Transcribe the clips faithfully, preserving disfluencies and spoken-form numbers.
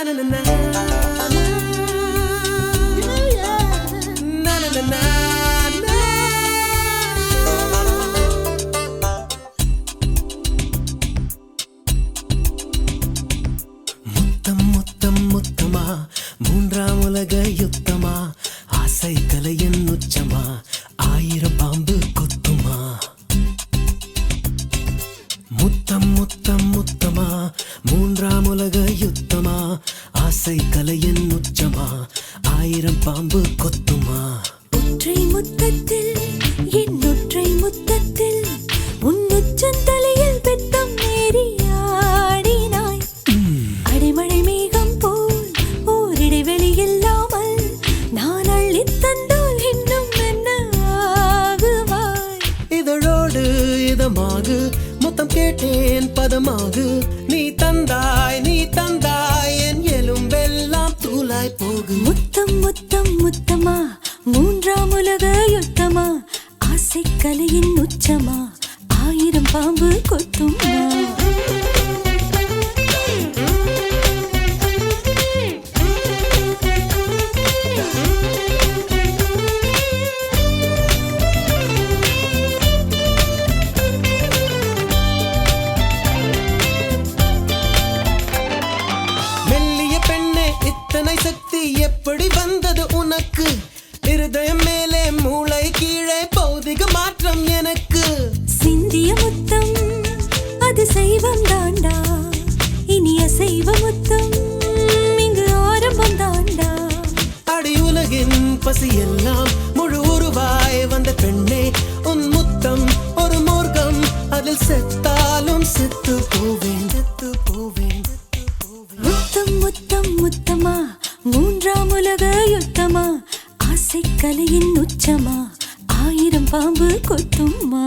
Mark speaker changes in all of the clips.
Speaker 1: மூன்றாம் உலக யுத்தமா, ஆசை கலையின் உச்சமா, ஆயிரம் பாம்பு கொத்துமா. முத்தம் முத்தம் முத்தமா, மூன்றாம் உலக யுத்தமா, ஆசை கலையின் உச்சமா, ஆயிரம் பாம்பு கொத்துமா.
Speaker 2: ஒற்றை முத்தத்தில் என் ஒற்றை முத்தத்தில் உன் உச்சந்தலையில் பெத்தம் ஏறி ஆடினாய். அடிமழை மேகம் போல் ஓரிடைவெளி இல்லாமல் நான் அள்ளித் தந்தால் இன்னும் என்ன ஆகுவாய்?
Speaker 1: இதழோடு இதமாகு முத்தம் கேட்டேன் பதமாகு, நீ தந்தாய் நீ தந்தாய் என் எலும்பெல்லாம் தூளாய் போகு.
Speaker 2: முத்தம் முத்தம் முத்தமா, மூன்றாம் உலக யுத்தமா, ஆசை கலையின் உச்சமா, ஆயிரம் பாம்பு கொத்துமா.
Speaker 1: மெல்லிய பெண்ணே, இத்தனை சக்தி எப்படி வந்தது உனக்கு? இருதயம் மேலே மூளை கீழே பௌதிக மாற்றம் எனக்கு.
Speaker 2: சிந்திய முத்தம் அது செய்வம் தாண்டா, இனி அசைவ முத்தம் இங்கு ஆரம்பம் தாண்டா.
Speaker 1: அடி உலகின் பசி எல்லாம் முழு உருவாய் வந்த பெண்ணே, உன் முத்தம் ஒரு மூர்க்கம், அதில் செத்தாலும் செத்து போவேன் செத்து போவேன்.
Speaker 2: முத்தம் முத்தம் முத்தமா, மூன்றாம் உலக யுத்தமா, ஆசை கலையின் உச்சமா, ஆயிரம் பாம்பு கொத்துமா.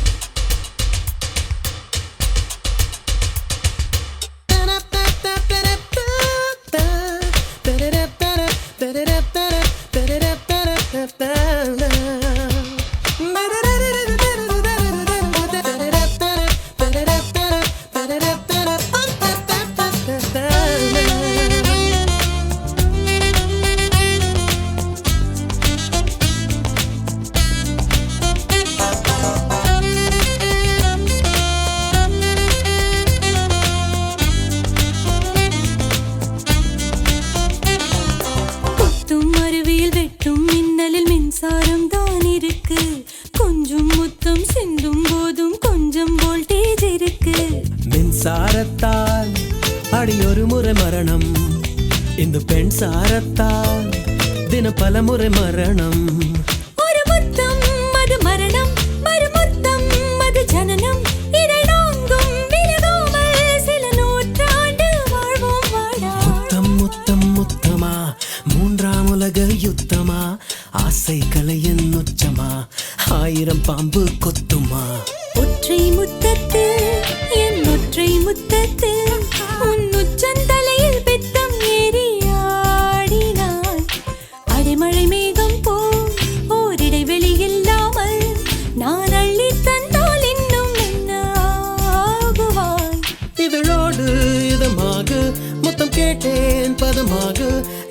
Speaker 2: மின்சாரம் தான் இருக்கு, கொஞ்சம் முத்தம் சிந்தும் போதும் கொஞ்சம் வோல்டேஜ் இருக்கு.
Speaker 1: மின்சாரத்தால் அடி ஒரு முறை மரணம், இந்த பெண் சாரத்தால் தின பல முறை மரணம்.
Speaker 2: ஒரு முத்தம் அது மரணம், மறு முத்தம் அது ஜனனம். இதை நான்கும் விலகாமல் சில நூற்றாண்டு வாழ்வோம் வாடா.
Speaker 1: முத்தம் முத்தம் முத்தமா, மூன்றாம் உலக யுத்தமா, ஆசை கலையின் உச்சமா, ஆயிரம் பாம்பு கொத்துமா.
Speaker 2: ஒற்றை முத்தத்தில் என் ஒற்றை முத்தத்தில் உன் உச்சந்தலையில் பெத்தம் ஏறி ஆடினாய். அடிமழை மேகம் போல் ஓரிடைவெளி இல்லாமல் நான் அள்ளி தந்தால் இன்னும் என்ன ஆகுவாய்?
Speaker 1: இதழோடு இதமாக முத்தம் கேட்டேன் பதமாக,